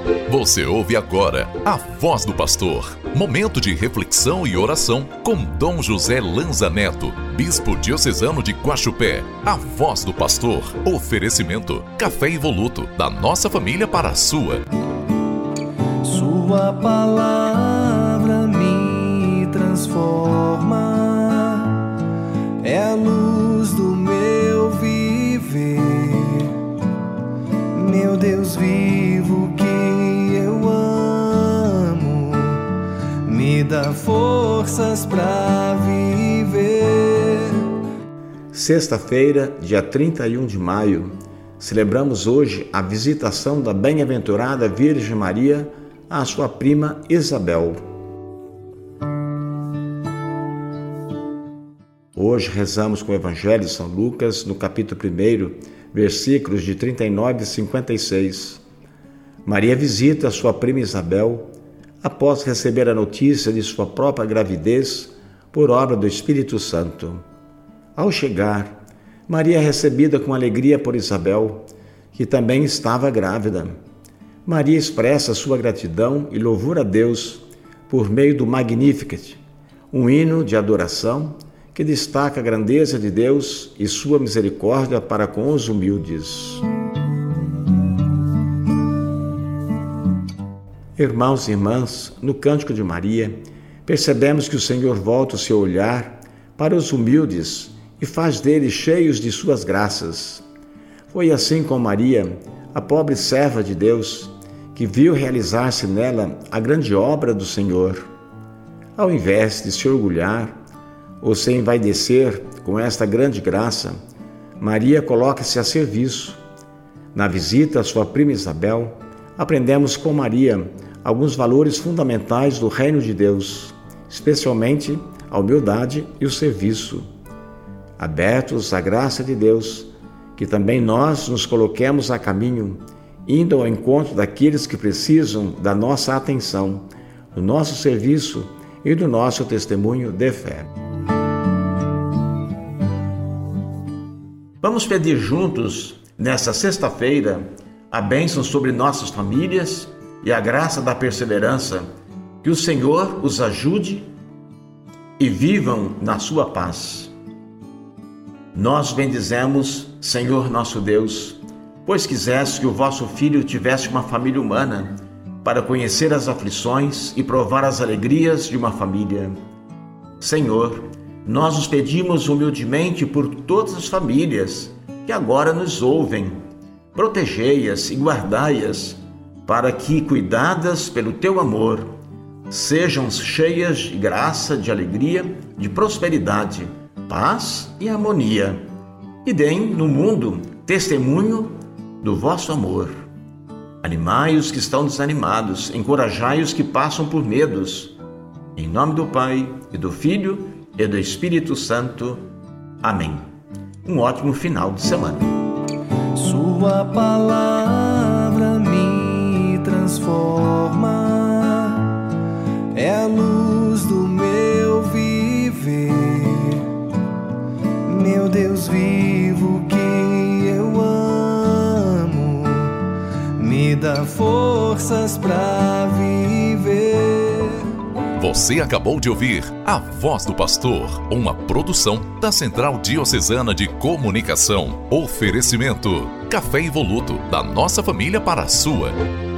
Você ouve agora a Voz do Pastor. Momento de reflexão e oração com Dom José Lanza Neto, Bispo Diocesano de Guaxupé. A Voz do Pastor. Oferecimento: café Evoluto, da nossa família para a sua. Sua palavra me transforma, é a luz do meu viver. Meu Deus vivo que eu amo, me dá forças para viver. Sexta-feira, dia 31 de maio, celebramos hoje a visitação da bem-aventurada Virgem Maria à sua prima Isabel. Hoje rezamos com o Evangelho de São Lucas, no capítulo 1, versículos de 39 e 56. Maria visita a sua prima Isabel após receber a notícia de sua própria gravidez por obra do Espírito Santo. Ao chegar, Maria é recebida com alegria por Isabel, que também estava grávida. Maria expressa sua gratidão e louvor a Deus por meio do Magnificat, um hino de adoração que destaca a grandeza de Deus e sua misericórdia para com os humildes. Irmãos e irmãs, no Cântico de Maria, percebemos que o Senhor volta o seu olhar para os humildes e faz deles cheios de suas graças. Foi assim com Maria, a pobre serva de Deus, que viu realizar-se nela a grande obra do Senhor. Ao invés de se orgulhar ou se envaidecer com esta grande graça, Maria coloca-se a serviço. Na visita à sua prima Isabel, aprendemos com Maria alguns valores fundamentais do reino de Deus, especialmente a humildade e o serviço. Abertos à graça de Deus, que também nós nos coloquemos a caminho, indo ao encontro daqueles que precisam da nossa atenção, do nosso serviço e do nosso testemunho de fé. Vamos pedir juntos, nesta sexta-feira, a bênção sobre nossas famílias e a graça da perseverança, que o Senhor os ajude e vivam na sua paz. Nós bendizemos, Senhor nosso Deus, pois quiseste que o vosso Filho tivesse uma família humana, para conhecer as aflições e provar as alegrias de uma família. Senhor, nós os pedimos humildemente por todas as famílias que agora nos ouvem. Protegei-as e guardai-as, para que, cuidadas pelo teu amor, sejam cheias de graça, de alegria, de prosperidade, paz e harmonia, e deem no mundo testemunho do vosso amor. Animai os que estão desanimados, encorajai os que passam por medos. Em nome do Pai, e do Filho, e do Espírito Santo. Amém. Um ótimo final de semana. Sua palavra me transforma, é a luz do meu viver. Meu Deus vivo que eu amo, me dá forças para viver. Você acabou de ouvir A Voz do Pastor, uma produção da Central Diocesana de Comunicação. Oferecimento: café Evoluto, da nossa família para a sua.